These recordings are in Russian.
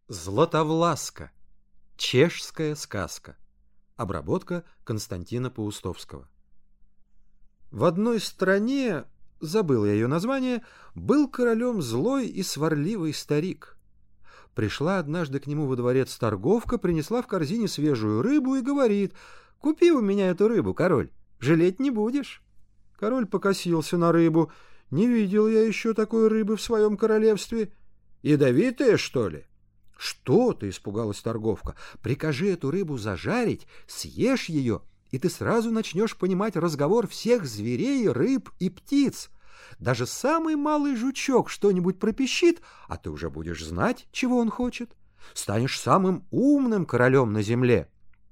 Златовласка. Чешская сказка. Обработка Константина Паустовского. В одной стране, забыл я ее название, был королем злой и сварливый старик. Пришла однажды к нему во дворец торговка, принесла в корзине свежую рыбу и говорит: «Купи у меня эту рыбу, король, жалеть не будешь». Король покосился на рыбу. «Не видел я еще такой рыбы в своем королевстве. Ядовитая, что ли?» «Что ты?» — испугалась торговка. «Прикажи эту рыбу зажарить, съешь ее, и ты сразу начнешь понимать разговор всех зверей, рыб и птиц. Даже самый малый жучок что-нибудь пропищит, а ты уже будешь знать, чего он хочет. Станешь самым умным королем на земле».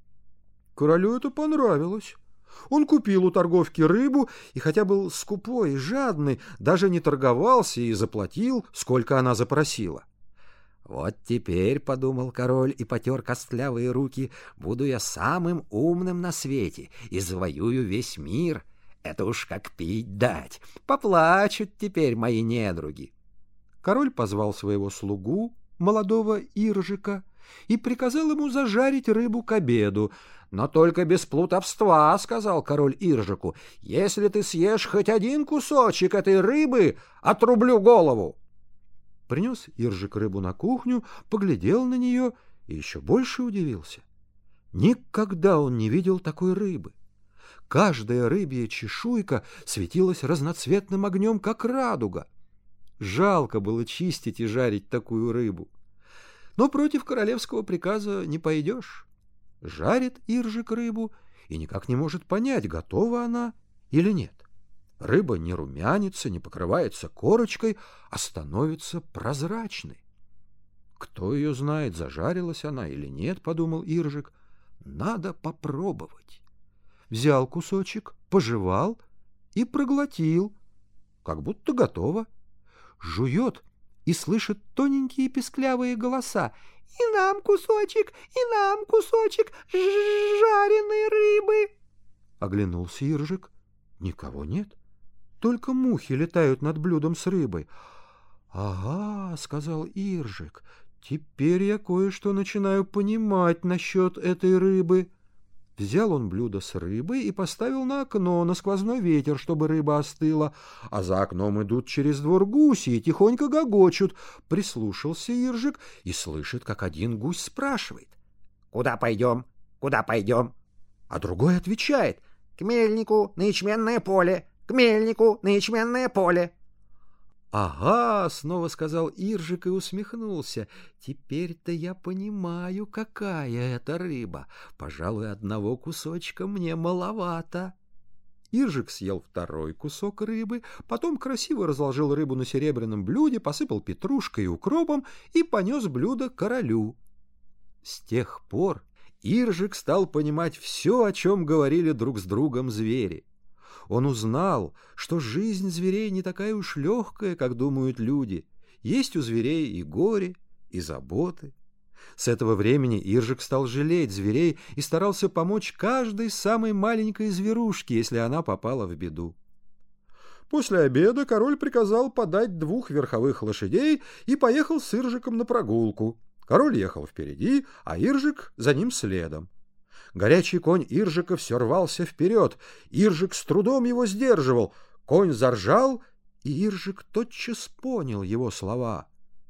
Королю это понравилось. Он купил у торговки рыбу, и хотя был скупой и жадный, даже не торговался и заплатил, сколько она запросила. «Вот теперь, — подумал король и потер костлявые руки, — буду я самым умным на свете и завоюю весь мир. Это уж как пить дать. Поплачут теперь мои недруги». Король позвал своего слугу, молодого Иржика, и приказал ему зажарить рыбу к обеду. «Но только без плутовства, — сказал король Иржику, — если ты съешь хоть один кусочек этой рыбы, отрублю голову». Принес Иржик рыбу на кухню, поглядел на нее и еще больше удивился. Никогда он не видел такой рыбы. Каждая рыбья чешуйка светилась разноцветным огнем, как радуга. Жалко было чистить и жарить такую рыбу. Но против королевского приказа не пойдешь. Жарит Иржик рыбу и никак не может понять, готова она или нет. Рыба не румянится, не покрывается корочкой, а становится прозрачной. «Кто ее знает, зажарилась она или нет, — подумал Иржик, — надо попробовать». Взял кусочек, пожевал и проглотил, как будто готово. Жует и слышит тоненькие песклявые голоса: «И нам кусочек, и нам кусочек жареной рыбы». Оглянулся Иржик. Никого нет. Только мухи летают над блюдом с рыбой. «Ага, — сказал Иржик, — теперь я кое-что начинаю понимать насчет этой рыбы». Взял он блюдо с рыбой и поставил на окно, на сквозной ветер, чтобы рыба остыла. А за окном идут через двор гуси и тихонько гогочут. Прислушался Иржик и слышит, как один гусь спрашивает: «Куда пойдем? Куда пойдем?» А другой отвечает: «К мельнику на ячменное поле, к мельнику на ячменное поле». «Ага, — снова сказал Иржик и усмехнулся, — теперь-то я понимаю, какая это рыба. Пожалуй, одного кусочка мне маловато». Иржик съел второй кусок рыбы, потом красиво разложил рыбу на серебряном блюде, посыпал петрушкой и укропом и понес блюдо королю. С тех пор Иржик стал понимать все, о чем говорили друг с другом звери. Он узнал, что жизнь зверей не такая уж легкая, как думают люди. Есть у зверей и горе, и заботы. С этого времени Иржик стал жалеть зверей и старался помочь каждой самой маленькой зверушке, если она попала в беду. После обеда король приказал подать 2 верховых лошадей и поехал с Иржиком на прогулку. Король ехал впереди, а Иржик за ним следом. Горячий конь Иржика все рвался вперед. Иржик с трудом его сдерживал. Конь заржал, и Иржик тотчас понял его слова.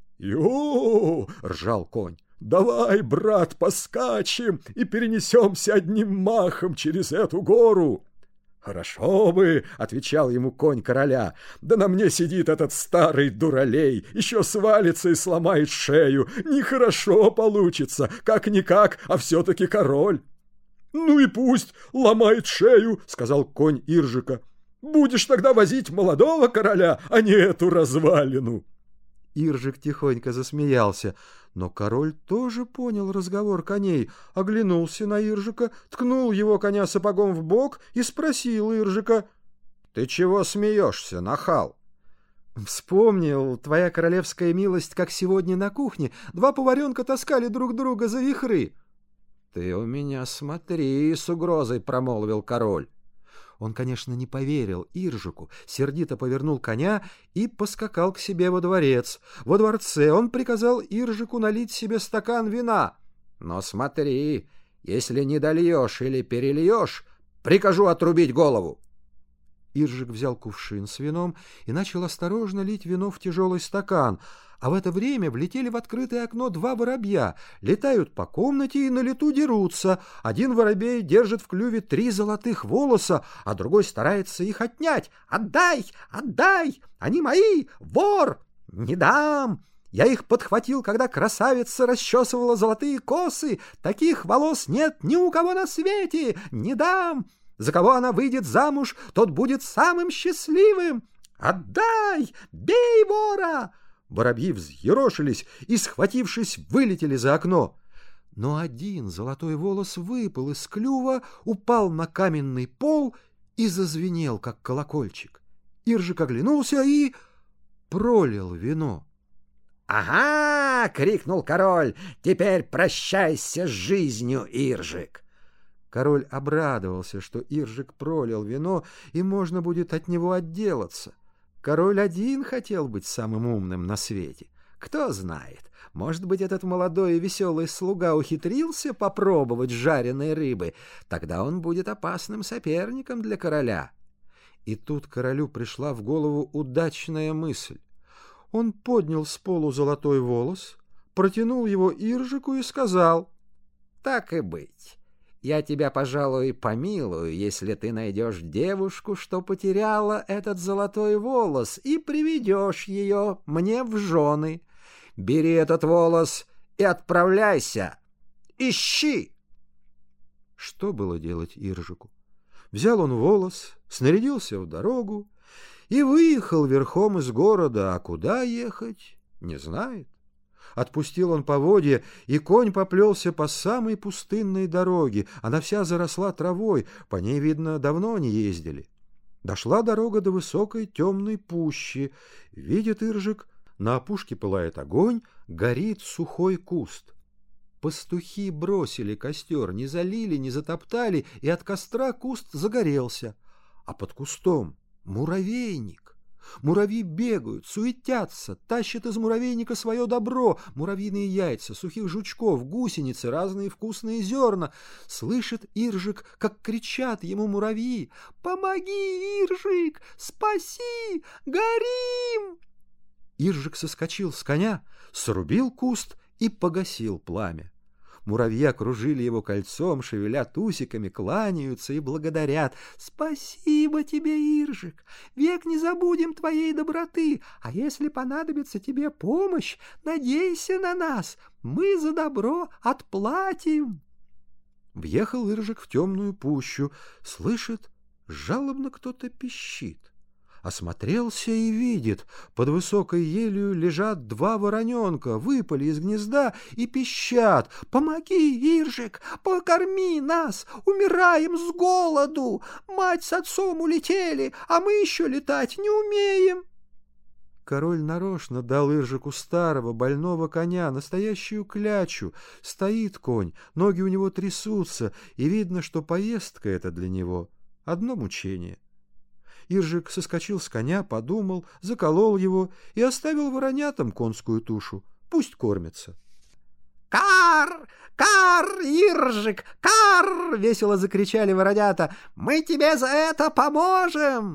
«Ё!» — ржал конь. «Давай, брат, поскачем и перенесемся одним махом через эту гору». «Хорошо бы, — отвечал ему конь короля, — да на мне сидит этот старый дуралей, еще свалится и сломает шею. Нехорошо получится, как-никак, а все-таки король». «Ну и пусть ломает шею, — сказал конь Иржика. — Будешь тогда возить молодого короля, а не эту развалину». Иржик тихонько засмеялся, но король тоже понял разговор коней, оглянулся на Иржика, ткнул его коня сапогом в бок и спросил Иржика: «Ты чего смеешься, нахал?» «Вспомнил, твоя королевская милость, как сегодня на кухне 2 поваренка таскали друг друга за вихры». «Ты у меня смотри, — с угрозой промолвил король. Он, конечно, не поверил Иржику, сердито повернул коня и поскакал к себе во дворец. Во дворце он приказал Иржику налить себе стакан вина. «Но смотри, если не дольешь или перельешь, прикажу отрубить голову». Иржик взял кувшин с вином и начал осторожно лить вино в тяжелый стакан, а в это время влетели в открытое окно два воробья, летают по комнате и на лету дерутся. Один воробей держит в клюве 3 золотых волоса, а другой старается их отнять. «Отдай! Отдай! Они мои! Вор! Не дам! Я их подхватил, когда красавица расчесывала золотые косы. Таких волос нет ни у кого на свете! Не дам! За кого она выйдет замуж, тот будет самым счастливым! Отдай! Бей вора!» Воробьи взъерошились и, схватившись, вылетели за окно. Но один золотой волос выпал из клюва, упал на каменный пол и зазвенел, как колокольчик. Иржик оглянулся и пролил вино. «Ага!» — крикнул король. «Теперь прощайся с жизнью, Иржик!» Король обрадовался, что Иржик пролил вино, и можно будет от него отделаться. Король один хотел быть самым умным на свете. Кто знает, может быть, этот молодой и веселый слуга ухитрился попробовать жареной рыбы, тогда он будет опасным соперником для короля. И тут королю пришла в голову удачная мысль. Он поднял с полу золотой волос, протянул его Иржику и сказал: «Так и быть. Я тебя, пожалуй, помилую, если ты найдешь девушку, что потеряла этот золотой волос, и приведешь ее мне в жены. Бери этот волос и отправляйся. Ищи!» Что было делать Иржику? Взял он волос, снарядился в дорогу и выехал верхом из города, а куда ехать, не знает. Отпустил он поводья, и конь поплелся по самой пустынной дороге. Она вся заросла травой, по ней, видно, давно не ездили. Дошла дорога до высокой темной пущи. Видит Иржик, на опушке пылает огонь, горит сухой куст. Пастухи бросили костер, не залили, не затоптали, и от костра куст загорелся. А под кустом муравейник. Муравьи бегают, суетятся, тащат из муравейника свое добро: муравьиные яйца, сухих жучков, гусеницы, разные вкусные зерна. Слышит Иржик, как кричат ему муравьи: «Помоги, Иржик! Спаси! Горим!» Иржик соскочил с коня, срубил куст и погасил пламя. Муравьи окружили его кольцом, шевелят усиками, кланяются и благодарят. «Спасибо тебе, Иржик! Век не забудем твоей доброты, а если понадобится тебе помощь, надейся на нас, мы за добро отплатим!» Въехал Иржик в темную пущу, слышит, жалобно кто-то пищит. Осмотрелся и видит, под высокой елью лежат 2 вороненка, выпали из гнезда и пищат: «Помоги, Иржик, покорми нас, умираем с голоду, мать с отцом улетели, а мы еще летать не умеем». Король нарочно дал Иржику старого больного коня, настоящую клячу. Стоит конь, ноги у него трясутся, и видно, что поездка эта для него одно мучение. Иржик соскочил с коня, подумал, заколол его и оставил воронятам конскую тушу. Пусть кормятся. «Кар! Кар, Иржик! Кар!» — весело закричали воронята. «Мы тебе за это поможем!»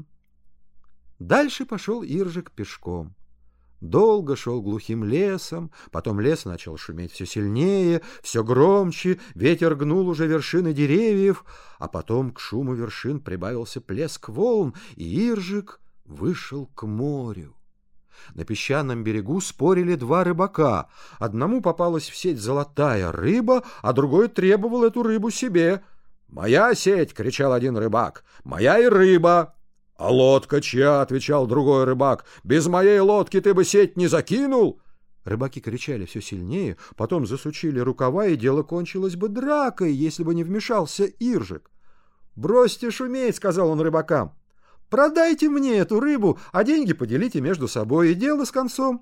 Дальше пошел Иржик пешком. Долго шел глухим лесом, потом лес начал шуметь все сильнее, все громче, ветер гнул уже вершины деревьев, а потом к шуму вершин прибавился плеск волн, и Иржик вышел к морю. На песчаном берегу спорили 2 рыбака. Одному попалась в сеть золотая рыба, а другой требовал эту рыбу себе. «Моя сеть!» — кричал один рыбак. «Моя и рыба!» «А лодка чья?» — отвечал другой рыбак. «Без моей лодки ты бы сеть не закинул!» Рыбаки кричали все сильнее, потом засучили рукава, и дело кончилось бы дракой, если бы не вмешался Иржик. «Бросьте шуметь!» — сказал он рыбакам. «Продайте мне эту рыбу, а деньги поделите между собой, и дело с концом».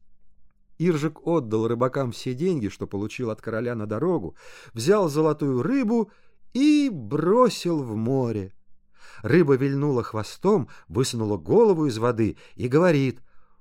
Иржик отдал рыбакам все деньги, что получил от короля на дорогу, взял золотую рыбу и бросил в море. Рыба вильнула хвостом, высунула голову из воды и говорит: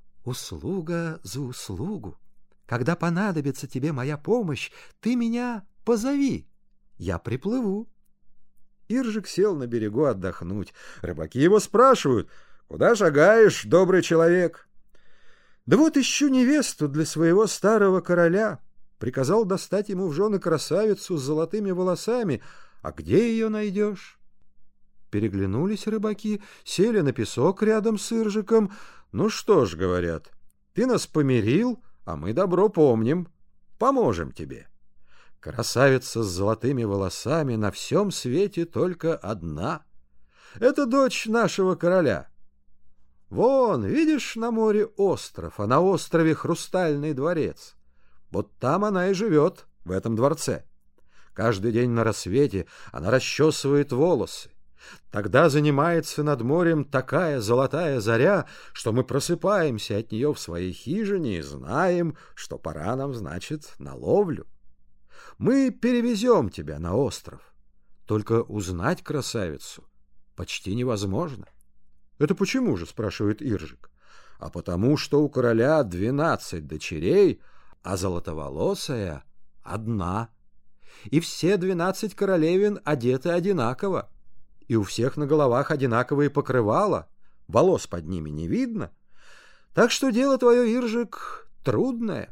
«Услуга за услугу. Когда понадобится тебе моя помощь, ты меня позови, я приплыву». Иржик сел на берегу отдохнуть. Рыбаки его спрашивают: «Куда шагаешь, добрый человек?» «Да вот ищу невесту для своего старого короля. Приказал достать ему в жены красавицу с золотыми волосами. А где ее найдешь?» Переглянулись рыбаки, сели на песок рядом с Иржиком. «Ну что ж, — говорят, — ты нас помирил, а мы добро помним. Поможем тебе. Красавица с золотыми волосами на всем свете только одна. Это дочь нашего короля. Вон, видишь, на море остров, а на острове Хрустальный дворец. Вот там она и живет, в этом дворце. Каждый день на рассвете она расчесывает волосы. Тогда занимается над морем такая золотая заря, что мы просыпаемся от нее в своей хижине и знаем, что пора нам, значит, на ловлю. Мы перевезем тебя на остров. Только узнать красавицу почти невозможно». «Это почему же?» — спрашивает Иржик. «А потому, что у короля 12 дочерей, а золотоволосая одна. И все 12 королевин одеты одинаково. И у всех на головах одинаковые покрывала, волос под ними не видно. Так что дело твое, Иржик, трудное».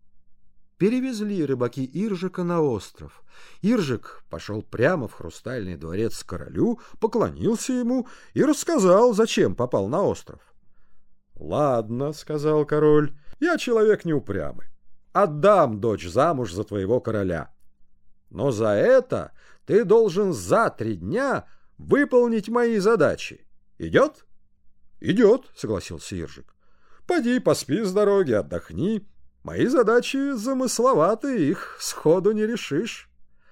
Перевезли рыбаки Иржика на остров. Иржик пошел прямо в Хрустальный дворец к королю, поклонился ему и рассказал, зачем попал на остров. «Ладно, — сказал король, — я человек неупрямый. Отдам дочь замуж за твоего короля. Но за это ты должен за 3 дня выполнить мои задачи. Идет?» «Идет, — согласился Иржик. — Поди, поспи с дороги, отдохни. Мои задачи замысловаты, их сходу не решишь».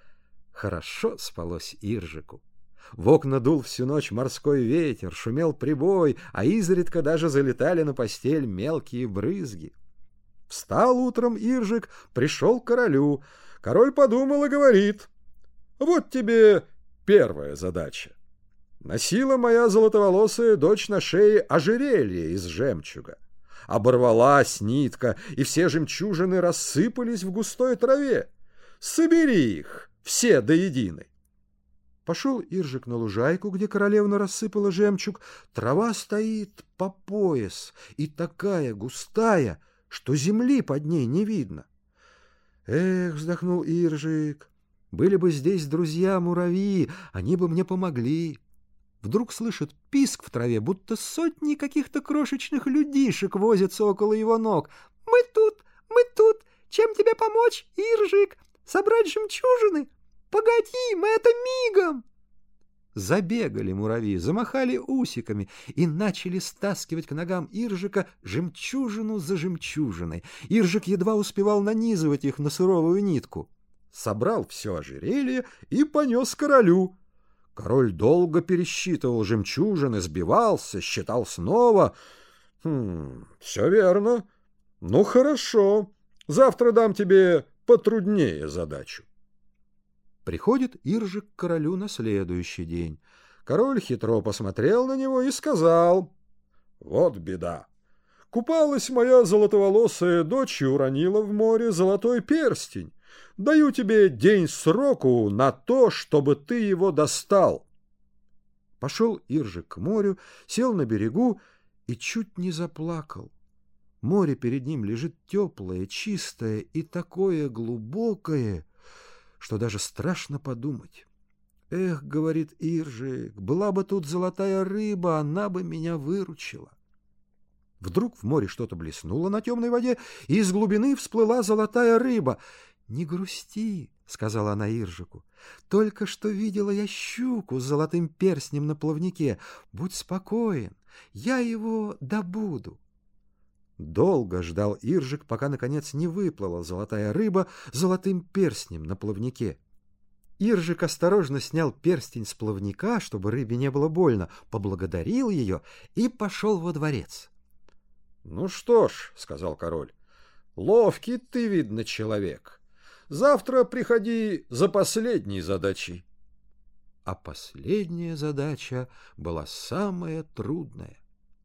Хорошо спалось Иржику. В окна дул всю ночь морской ветер, шумел прибой, а изредка даже залетали на постель мелкие брызги. Встал утром Иржик, пришел к королю. Король подумал и говорит: «Вот тебе первая задача. Носила моя золотоволосая дочь на шее ожерелье из жемчуга. Оборвалась нитка, и все жемчужины рассыпались в густой траве. Собери их, все до единой». Пошел Иржик на лужайку, где королевна рассыпала жемчуг. Трава стоит по пояс и такая густая, что земли под ней не видно. «Эх, — вздохнул Иржик, — были бы здесь друзья-муравьи, они бы мне помогли». Вдруг слышит писк в траве, будто сотни каких-то крошечных людишек возятся около его ног. Мы тут! Чем тебе помочь, Иржик? Собрать жемчужины? Погоди, мы это мигом!» Забегали муравьи, замахали усиками и начали стаскивать к ногам Иржика жемчужину за жемчужиной. Иржик едва успевал нанизывать их на суровую нитку. Собрал все ожерелье и понес королю. Король долго пересчитывал жемчужины, сбивался, считал снова. Все верно. Ну, хорошо. Завтра дам тебе потруднее задачу». Приходит Иржик к королю на следующий день. Король хитро посмотрел на него и сказал: «Вот беда. Купалась моя золотоволосая дочь и уронила в море золотой перстень. Даю тебе день сроку на то, чтобы ты его достал». Пошел Иржик к морю, сел на берегу и чуть не заплакал. Море перед ним лежит теплое, чистое и такое глубокое, что даже страшно подумать. «Эх, — говорит Иржик, — была бы тут золотая рыба, она бы меня выручила». Вдруг в море что-то блеснуло на темной воде, и из глубины всплыла золотая рыба. «Не грусти, — сказала она Иржику, — только что видела я щуку с золотым перстнем на плавнике. Будь спокоен, я его добуду». Долго ждал Иржик, пока, наконец, не выплыла золотая рыба с золотым перстнем на плавнике. Иржик осторожно снял перстень с плавника, чтобы рыбе не было больно, поблагодарил ее и пошел во дворец. «Ну что ж, — сказал король, — ловкий ты, видно, человек. Завтра приходи за последней задачей». а последняя задача была самая трудная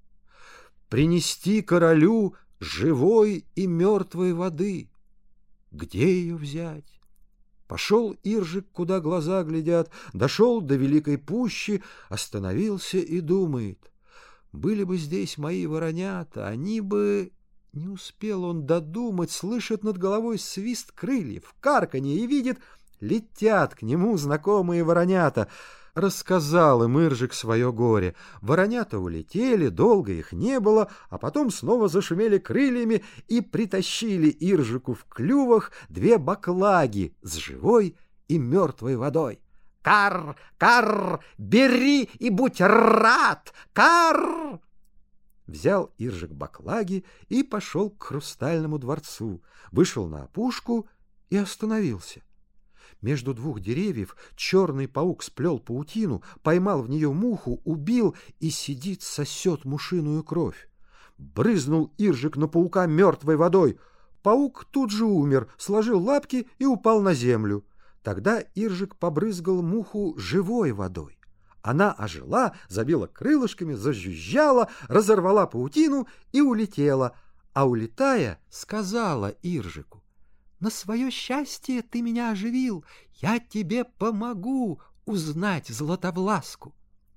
— принести королю живой и мертвой воды. Где ее взять? Пошел Иржик, куда глаза глядят, дошел до великой пущи, остановился и думает: были бы здесь мои воронята, они бы... Не успел он додумать, слышит над головой свист крыльев, карканье, и видит, летят к нему знакомые воронята. Рассказал им Иржик свое горе. Воронята улетели, долго их не было, а потом снова зашумели крыльями и притащили Иржику в клювах 2 баклаги с живой и мертвой водой. «Кар! Кар! Бери и будь рад! Кар!» Взял Иржик баклаги и пошел к Хрустальному дворцу, вышел на опушку и остановился. Между 2 деревьев черный паук сплел паутину, поймал в нее муху, убил и сидит, сосет мушиную кровь. Брызнул Иржик на паука мертвой водой. Паук тут же умер, сложил лапки и упал на землю. Тогда Иржик побрызгал муху живой водой. Она ожила, забила крылышками, зажужжала, разорвала паутину и улетела, а, улетая, сказала Иржику: «На свое счастье ты меня оживил, я тебе помогу узнать Златовласку».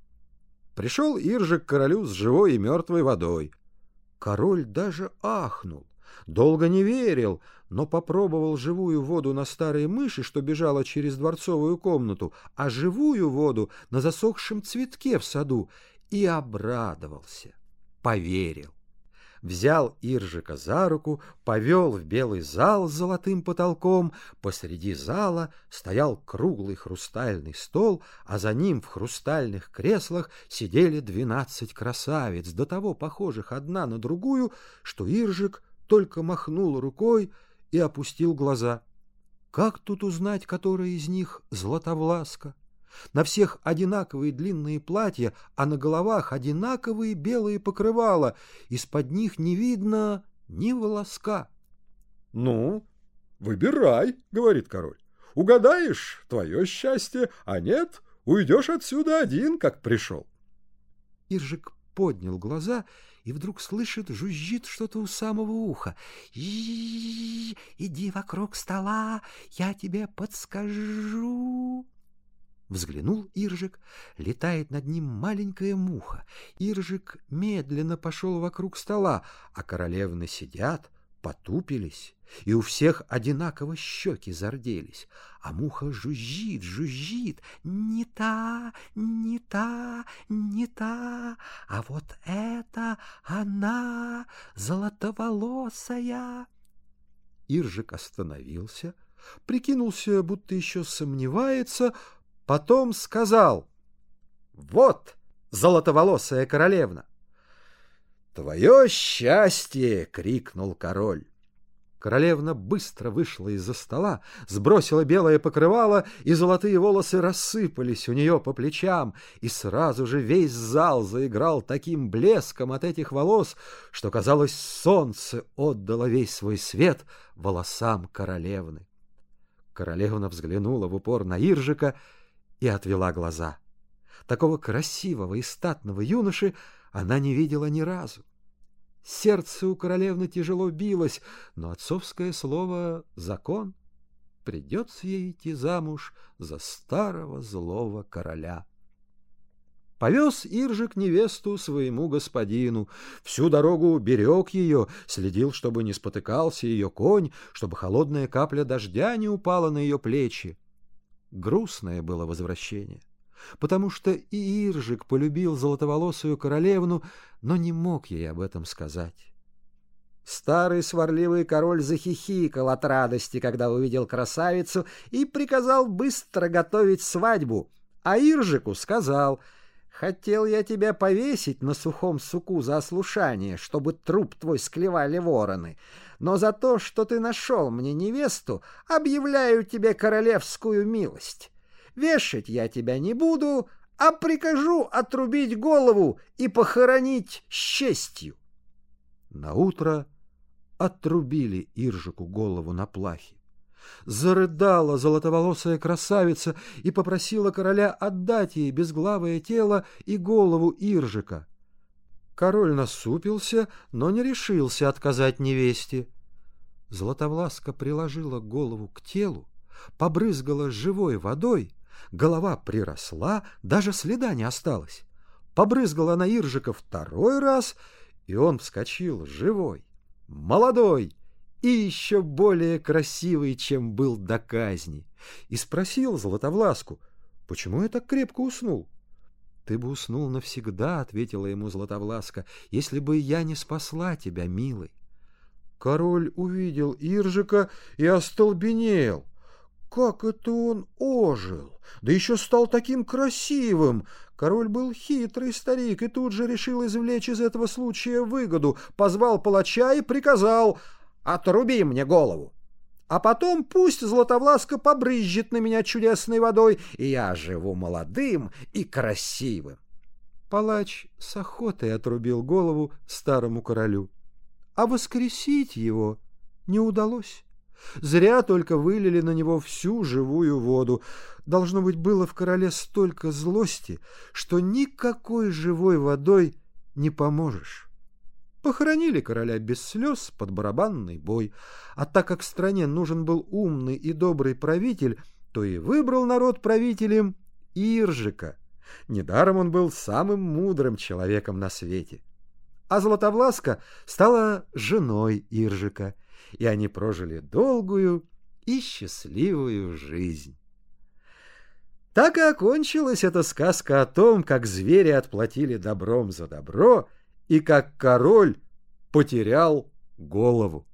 Пришел Иржик к королю с живой и мертвой водой. Король даже ахнул, долго не верил, но попробовал живую воду на старой мыши, что бежала через дворцовую комнату, а живую воду на засохшем цветке в саду, и обрадовался, поверил. Взял Иржика за руку, повел в белый зал с золотым потолком. Посреди зала стоял круглый хрустальный стол, а за ним в хрустальных креслах сидели 12 красавиц, до того похожих одна на другую, что Иржик только махнул рукой и опустил глаза. Как тут узнать, которая из них Златовласка? На всех одинаковые длинные платья, а на головах одинаковые белые покрывала. Из-под них не видно ни волоска. — Ну, выбирай, — говорит король. — Угадаешь — твое счастье, а нет — уйдешь отсюда один, как пришел. Иржик поднял глаза и вдруг слышит, жужжит что-то у самого уха. «Иди вокруг стола, я тебе подскажу». Взглянул Иржик, летает над ним маленькая муха. Иржик медленно пошел вокруг стола, а королевны сидят, потупились, и у всех одинаково щеки зарделись. А муха жужжит, жужжит: «Не та, не та, не та, а вот это она, золотоволосая». Иржик остановился, прикинулся, будто еще сомневается, потом сказал: «Вот, золотоволосая королевна!» «Твое счастье!» — крикнул король. Королевна быстро вышла из-за стола, сбросила белое покрывало, и золотые волосы рассыпались у нее по плечам, и сразу же весь зал заиграл таким блеском от этих волос, что, казалось, солнце отдало весь свой свет волосам королевны. Королевна взглянула в упор на Иржика и отвела глаза. Такого красивого и статного юноши она не видела ни разу. Сердце у королевны тяжело билось, но отцовское слово — закон. Придется ей идти замуж за старого злого короля. Повез Иржик невесту своему господину. Всю дорогу берег ее, следил, чтобы не спотыкался ее конь, чтобы холодная капля дождя не упала на ее плечи. Грустное было возвращение, потому что и Иржик полюбил золотоволосую королевну, но не мог ей об этом сказать. Старый сварливый король захихикал от радости, когда увидел красавицу, и приказал быстро готовить свадьбу, а Иржику сказал: «Хотел я тебя повесить на сухом суку за ослушание, чтобы труп твой склевали вороны, но за то, что ты нашел мне невесту, объявляю тебе королевскую милость. Вешать я тебя не буду, а прикажу отрубить голову и похоронить с честью». Наутро отрубили Иржику голову на плахе. Зарыдала золотоволосая красавица и попросила короля отдать ей безглавое тело и голову Иржика. Король насупился, но не решился отказать невесте. Златовласка приложила голову к телу, побрызгала живой водой, голова приросла, даже следа не осталось. Побрызгала на Иржика второй раз, и он вскочил живой, молодой и еще более красивый, чем был до казни, и спросил Златовласку: «Почему я так крепко уснул?» «Ты бы уснул навсегда», — ответила ему Златовласка, — «если бы я не спасла тебя, милый». Король увидел Иржика и остолбенел. Как это он ожил, да еще стал таким красивым! Король был хитрый старик и тут же решил извлечь из этого случая выгоду, позвал палача и приказал: «Отруби мне голову, а потом пусть Златовласка побрызжет на меня чудесной водой, и я живу молодым и красивым». Палач с охотой отрубил голову старому королю, а воскресить его не удалось. Зря только вылили на него всю живую воду. Должно быть, было в короле столько злости, что никакой живой водой не поможешь. Похоронили короля без слез под барабанный бой, а так как стране нужен был умный и добрый правитель, то и выбрал народ правителем Иржика. Недаром он был самым мудрым человеком на свете. А Златовласка стала женой Иржика, и они прожили долгую и счастливую жизнь. Так и окончилась эта сказка о том, как звери отплатили добром за добро и как король потерял голову.